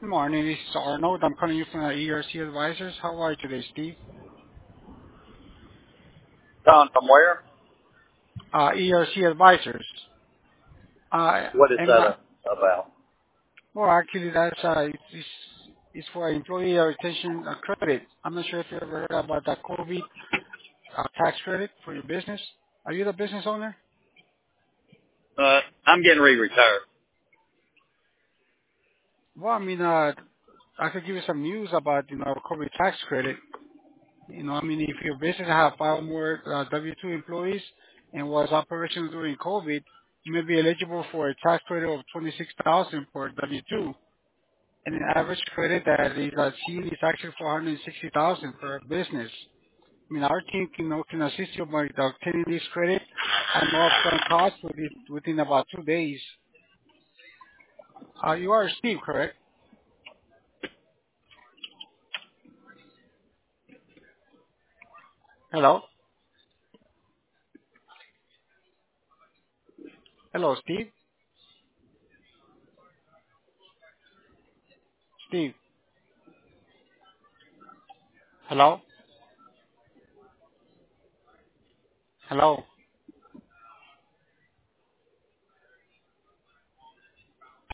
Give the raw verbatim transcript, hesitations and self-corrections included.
Good morning, this is Arnold. I'm calling you from the E R C Advisors. How are you today, Steve? Don, from where? Uh, E R C Advisors. Uh, What is and that my, uh, about? well, actually, that's uh, it's, it's it's for employee retention uh, credit. I'm not sure if you ever heard about that COVID uh, tax credit for your business. Are you the business owner? Uh, I'm getting re-retired. Well, I mean, uh, I could give you some news about you know COVID tax credit. You know, I mean, if your business have five more uh, W two employees and was operational during COVID, you may be eligible for a tax credit of twenty-six thousand for W two. And an average credit that is uh, seen is actually four hundred sixty thousand for a business. I mean, our team can, you know, can assist you by obtaining this credit at no upfront cost within, within about two days. Uh, you are Steve, correct? Hello? Hello, Steve? Steve? Hello? Hello?